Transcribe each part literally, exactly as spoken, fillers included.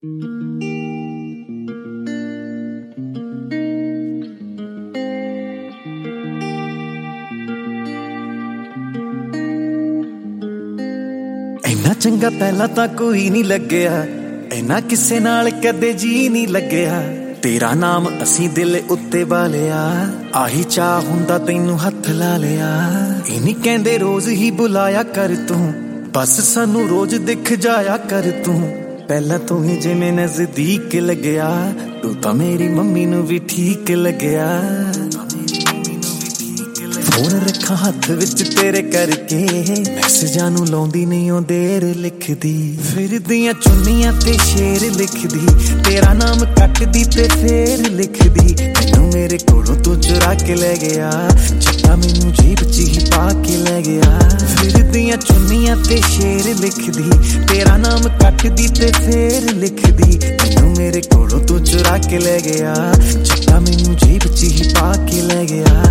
ਇੰਨਾ ਚੰਗਾ ਪਹਿਲਾਂ ਤਾਂ ਕੋਈ ਨਹੀਂ ਲੱਗਿਆ, ਇੰਨਾ ਕਿਸੇ ਨਾਲ ਕਦੇ ਜੀ ਨਹੀਂ ਲੱਗਿਆ। ਤੇਰਾ ਨਾਮ ਅਸੀਂ ਦਿਲ ਉੱਤੇ ਬਾਲਿਆ, ਆਹੀ ਚਾਹ ਹੁੰਦਾ ਤੈਨੂੰ ਹੱਥ ਲਾ ਲਿਆ। ਇਹ ਨਹੀਂ ਕਹਿੰਦੇ ਰੋਜ਼ ਹੀ ਬੁਲਾਇਆ ਕਰ ਤੂੰ, ਬਸ ਸਾਨੂੰ ਰੋਜ਼ ਦਿਖ ਜਾਇਆ ਕਰ ਤੂੰ। ਪਹਿਲਾਂ ਤੂੰ ਹੀ ਜਿਵੇਂ ਨਜ਼ਦੀਕ ਲੱਗਿਆ, ਤੂੰ ਤਾਂ ਮੇਰੀ ਮੰਮੀ ਨੂੰ ਵੀ ਠੀਕ ਲੱਗਿਆ। ਫੋਨ ਰੱਖਾਂ ਹੱਥ ਵਿੱਚ ਤੇਰੇ ਕਰਕੇ, ਮੈਸੇਜਾਂ ਨੂੰ ਲਾਉਂਦੀ ਨਹੀਂ ਉਹ ਦੇਰ ਲਿਖਦੀ। ਫਿਰਦੀਆਂ ਚੁੰਨੀਆਂ ਤੇ ਸ਼ੇਰ ਲਿਖਦੀ, ਤੇਰਾ ਨਾਮ ਕੱਟਦੀ ਤੇ ਫੇਰ ਲਿਖਦੀ। ਮੈਨੂੰ ਮੇਰੇ ਕੋਲੋਂ ਤੂੰ ਚੁਰਾ ਕੇ ਲੈ ਗਿਆ, ਚਿੱਟਾ ਮੈਨੂੰ ਜੀਬ ਚ ਹੀ ਪਾ ਕੇ ਲੈ ਗਿਆ। ਫਿਰਦੀਆਂ ਚੁੰਨੀਆਂ ਤੇ ਸ਼ੇਰ ਲਿਖਦੀ, ਤੇਰਾ ਨਾਮ ਕੱਟਦੀ ਤੇ ਫੇਰ ਲਿਖਦੀ। ਮੈਨੂੰ ਮੇਰੇ ਕੋਲੋਂ ਤੂੰ ਚੁਰਾ ਕੇ ਲੈ ਗਿਆ, ਚਿੱਟਾ ਮੈਨੂੰ ਜੀਬ ਚ ਹੀ ਪਾ ਕੇ ਲੈ ਗਿਆ।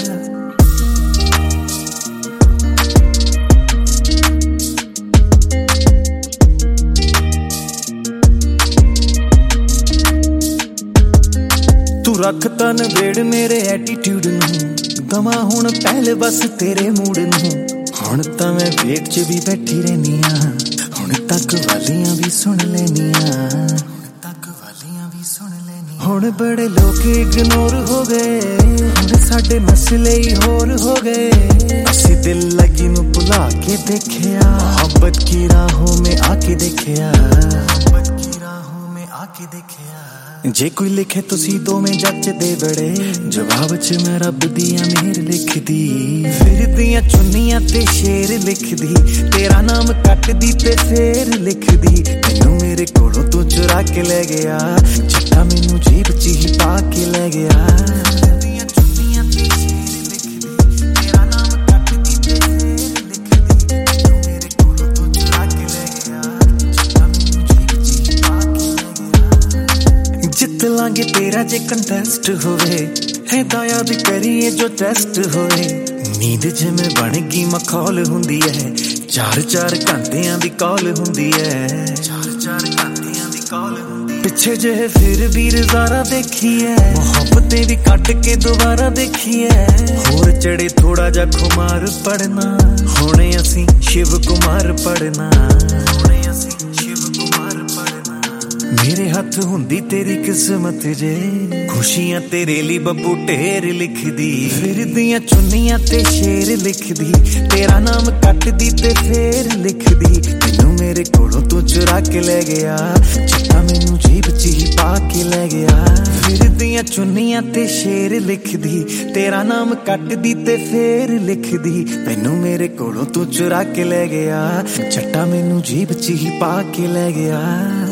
ਤੂੰ ਰੱਖ ਤਾਂ ਨਵੇੜ ਮੇਰੇ ਐਟੀਟਿਊਡ ਨੂੰ, ਦਵਾ ਹੁਣ ਪਹਿਲੇ ਬਸ ਤੇਰੇ ਮੂਡ ਨੂੰ। ਹੁਣ ਤਾਂ ਮੈਂ ਵੇਟ ਚ ਵੀ ਬੈਠੀ ਰਹਿਨੀ ਆ, ਹੁਣ ਤੱਕ ਵਾਲੀਆਂ ਵੀ ਸੁਣ ਲੈਨੀਆਂ, ਹੁਣ ਤੱਕ ਵਾਲੀਆਂ ਵੀ ਸੁਣ ਲੈਨੀਆਂ। ਹੁਣ ਬੜੇ ਲੋਕ ਇਗਨੋਰ ਹੋ ਗਏ, ਹੁਣ ਸਾਡੇ ਮਸਲੇ ਹੀ ਹੋਰ ਹੋ ਗਏ। ਅਸੀਂ ਦਿਲ ਲੱਗੀ ਨੂੰ ਭੁਲਾ ਕੇ ਦੇਖਿਆ, ਮੁਹੱਬਤ ਕੀ ਰਾਹੋਂ ਮੈਂ ਆ ਕੇ ਦੇਖਿਆ, ਮੁਹੱਬਤ ਕੀ ਰਾਹੋਂ ਮੈਂ ਆ ਕੇ ਦੇਖਿਆ। ਜੇ ਕੋਈ ਲਿਖੇ ਤੁਸੀਂ ਦੋਵੇਂ ਜੱਜਦੇ ਬੜੇ, ਜਵਾਬ ਚ ਮੈਂ ਰੱਬ ਦੀਆਂ ਮਿਹਰ ਲਿਖਦੀ। ਫਿਰਦੀਆਂ ਚੁੰਨੀਆਂ ਤੇ ਸ਼ੇਰ ਲਿਖਦੀ, ਤੇਰਾ ਨਾਮ ਕੱਟਦੀ ਤੇ ਫੇਰ ਲਿਖਦੀ। ਮੈਨੂੰ ਮੇਰੇ ਕੋਲੋਂ ਤੂੰ ਚੁਰਾ ਕੇ ਲੈ ਗਿਆ, ਚਿੱਟਾ ਮੈਨੂੰ ਜੀਬ ਚ ਹੀ ਪਾ ਕੇ ਲੈ ਗਿਆ। ਜਿੱਤ ਲਾਂਗੇ ਤੇਰਾ ਜੇ ਕੰਟੈਸਟ ਹੋਵੇ, ਹੈ ਦਇਆ ਵੀ ਕਰੀਏ ਜੋ ਟੈਸਟ ਹੋਵੇ। ਨੀਂਦ ਜਿਵੇਂ ਬਣ ਗਈ ਮਖੌਲ ਹੁੰਦੀ ਹੈ, ਚਾਰ ਚਾਰ ਘੰਟਿਆਂ ਦੀ ਕਾਲ ਹੁੰਦੀ ਹੈ, ਚਾਰ ਚਾਰ ਘੰਟਿਆਂ ਦੀ ਕਾਲ ਹੁੰਦੀ। ਪਿੱਛੇ ਜਿਹੇ ਫਿਰ ਵੀ ਰਜ਼ਾਰਾ ਦੇਖੀ ਹੈ, ਮੁਹੱਬਤੇ ਵੀ ਕੱਟ ਕੇ ਦੁਬਾਰਾ ਦੇਖੀ ਹੈ। ਹੋਰ ਚੜੇ ਥੋੜਾ ਜਿਹਾ ਖੁਮਾਰ ਪੜਨਾ, ਹੁਣੇ ਅਸੀਂ ਸ਼ਿਵ ਕੁਮਾਰ ਪੜਨਾ, ਹੁਣੇ ਅਸੀਂ ਸ਼ਿਵ ਕੁਮਾਰ ਪੜਨਾ। ਮੇਰੇ ਹੱਥ ਹੁੰਦੀ ਤੇਰੀ ਕਿਸਮਤ ਜੇ, ਖੁਸ਼ੀਆਂ ਤੇਰੇ ਲਈ ਬੱਬੂ ਢੇਰ ਲਿਖਦੀ। ਫਿਰਦੀਆਂ ਚੁੰਨੀਆਂ ਤੇ ਸ਼ੇਰ ਲਿਖਦੀ, ਤੇਰਾ ਨਾਮ ਕੱਟਦੀ ਤੇ ਫੇਰ ਲਿਖਦੀ। ਮੈਨੂੰ ਮੇਰੇ ਕੋਲੋਂ ਤੂੰ ਚੁਰਾ ਕੇ ਲੈ ਗਿਆ, ਚਿੱਟਾ ਮੈਨੂੰ ਜੀਬ ਚ ਹੀ ਪਾ ਕੇ ਲੈ ਗਿਆ। ਫਿਰਦੀਆਂ ਚੁੰਨੀਆਂ ਤੇ ਸ਼ੇਰ ਲਿਖਦੀ, ਤੇਰਾ ਨਾਮ ਕੱਟਦੀ ਤੇ ਫੇਰ ਲਿਖਦੀ। ਮੈਨੂੰ ਮੇਰੇ ਕੋਲੋਂ ਤੂੰ ਚੁਰਾ ਕੇ ਲੈ ਗਿਆ, ਚਿੱਟਾ ਮੈਨੂੰ ਜੀਬ ਚ ਹੀ ਪਾ ਕੇ ਲੈ ਗਿਆ।